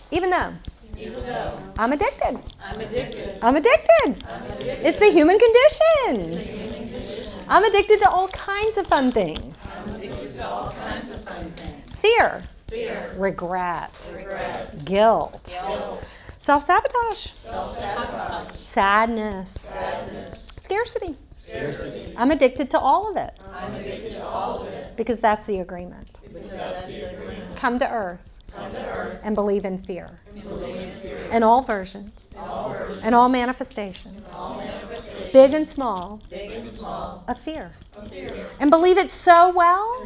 Even though I'm addicted. I'm addicted. I'm addicted. It's the human condition. I'm addicted to all kinds of fun things. Fear. Regret. Guilt. Self-sabotage. Sadness. Scarcity. I'm addicted to all of it. Because that's the agreement. Come to earth. And believe in fear. In all versions. And all manifestations. Big and small. Of fear. And believe it so well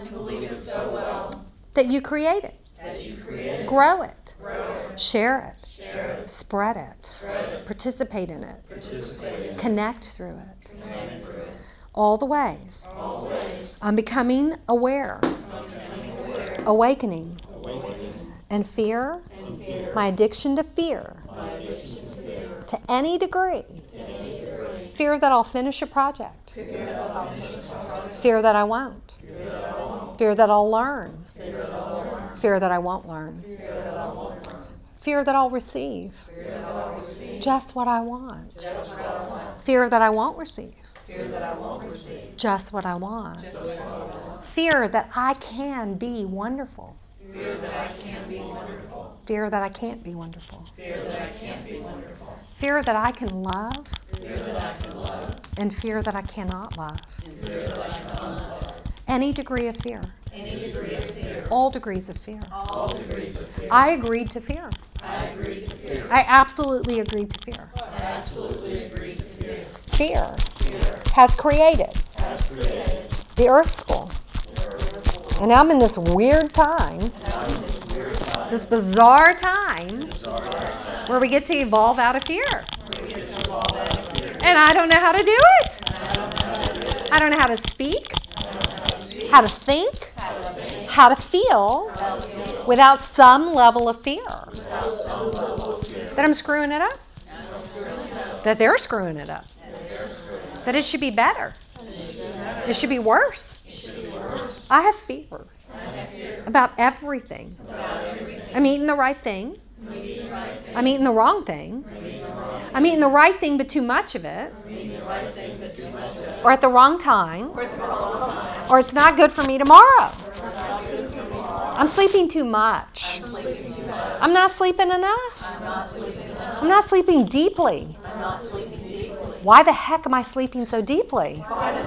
that you create it. Grow it. Share it. Spread it. Participate in it. Connect through it. All the ways. I'm becoming aware. Awakening. And fear, my addiction to fear, to any degree. Fear that I'll finish a project. Fear that I won't. Fear that I'll learn. Fear that I won't learn. Fear that I'll receive just what I want. Fear that I won't receive just what I want. Fear that I can be wonderful. Fear that I can be wonderful. Fear that I can't be wonderful. Fear that I can't be wonderful. Fear that I can love. Fear that I can love. And fear that I cannot love. And fear that I cannot love. Any degree of fear. Any degree of fear. All degrees of fear. All degrees of fear. I agreed to fear. I agreed to fear. I absolutely agreed to fear. I absolutely agreed to fear. Fear has created the Earth School. And now I'm in this weird time, this bizarre time, where we get to evolve out of fear. And I don't know how to do it. I don't know how to speak, how to think, how to feel without some level of fear. That I'm screwing it up. That they're screwing it up. That it should be better. It should be worse. I have fear about everything. I'm eating the right thing. I'm eating the wrong thing. I'm eating the right thing but too much of it. Or at the wrong time. Or it's not good for me tomorrow. I'm sleeping too much. I'm not sleeping enough. I'm not sleeping deeply. Why the heck am I sleeping so deeply?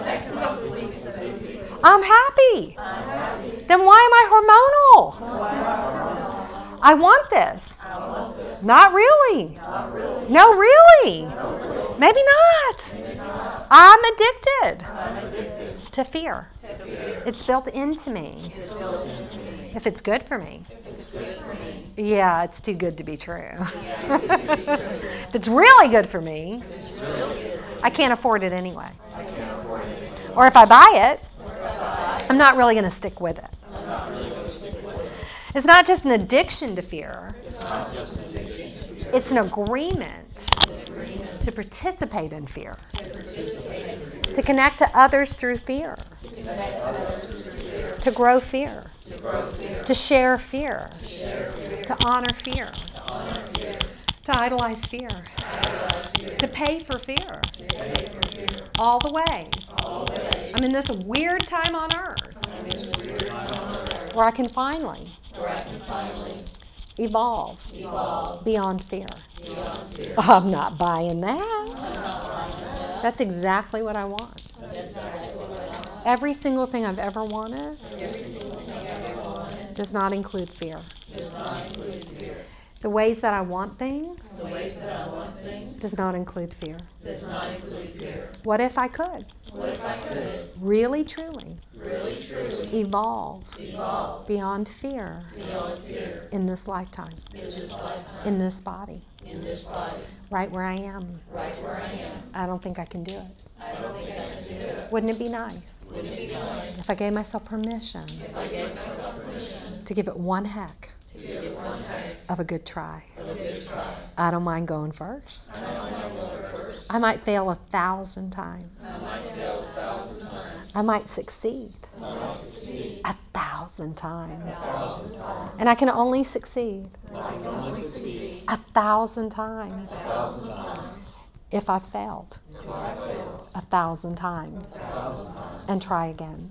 I'm happy. Then why am I hormonal? I want this. Not really. No, really. Maybe not. I'm addicted to fear. It's built into me. If it's good for me. Yeah, it's too good to be true. If it's really good for me, I can't afford it anyway. Or if I buy it, I'm not really going to stick with it. It's not just an addiction to fear. It's an agreement to participate in fear. To connect to others through fear. To grow fear. To share fear. To honor fear. To idolize fear. To pay for fear. All the ways. I'm in this weird time on earth where I can finally evolve beyond fear. I'm not buying that. That's exactly what I want. Every single thing I've ever wanted does not include fear. The ways that I want things does not include fear. What if I could? Really, truly evolve beyond fear in this lifetime, in this body, right where I am. I don't think I can do it. Wouldn't it be nice if I gave myself permission to give it one heck of a good try? I don't mind going first. I might fail 1,000 times. I might succeed 1,000 times. And I can only succeed 1,000 times if I failed 1,000 times and try again.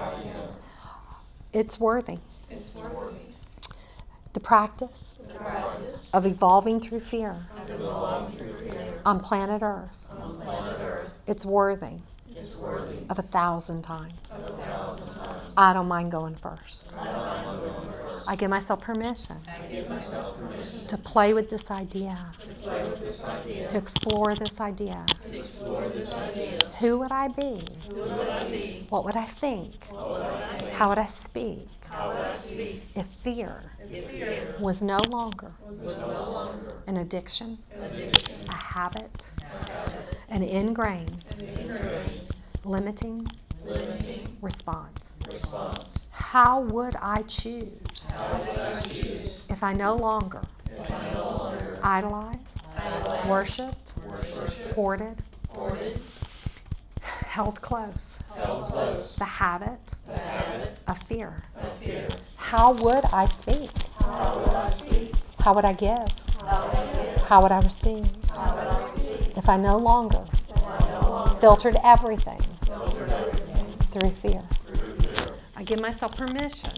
It's worthy. The practice of evolving through fear on planet Earth. It's worthy of 1,000 times. I don't mind going first. I give myself permission to play with this idea, to explore this idea. Who would I be? What would I think? How would I speak? If fear was no longer an addiction, a habit, an ingrained, limiting response. How would I choose if I no longer idolized, worshipped, hoarded, held close the habit of fear? How would I speak? How would I give? How would I receive? If I no longer filtered everything through fear. I give myself permission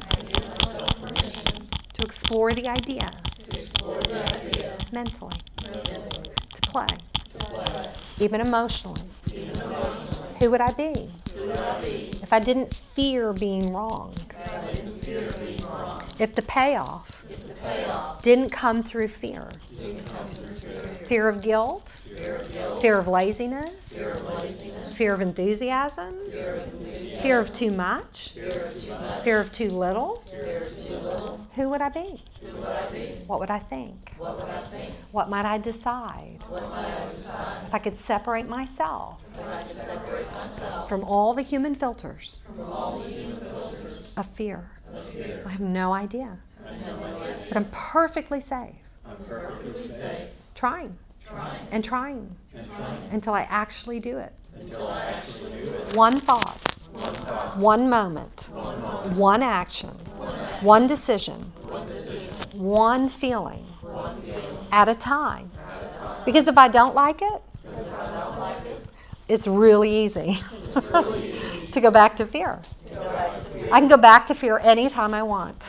to explore the idea mentally, to play, even emotionally. Who would I be if I didn't fear being wrong? If the payoff didn't come through fear? Fear of guilt? Fear of laziness? Fear of enthusiasm? Fear of too much? Fear of too little? Who would I be? What would I think? What might I decide? If I could separate myself from all the human filters of fear. I have no idea. But I'm perfectly safe. Trying and trying until I actually do it. One thought, one moment, one action, one decision, one feeling at a time. Because if I don't like it, it's really easy to go back to fear. I can go back to fear anytime I want.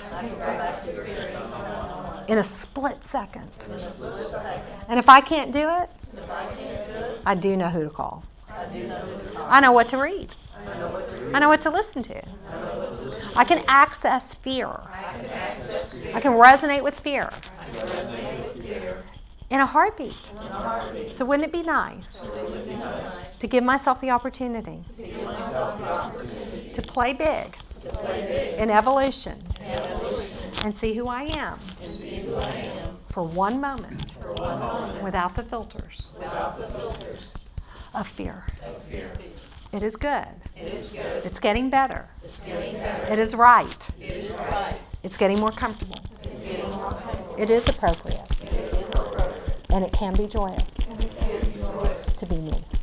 In a split second. And if I can't do it, I do know who to call. I know what to read. I know what to listen to. I can access fear. I can resonate with fear. In a heartbeat. So wouldn't it be nice to give myself the opportunity to play big in evolution and see who I am for one moment without the filters of fear. It is good. It's getting better. It is right. It's getting more comfortable. It is appropriate. And it can be joyous to be me.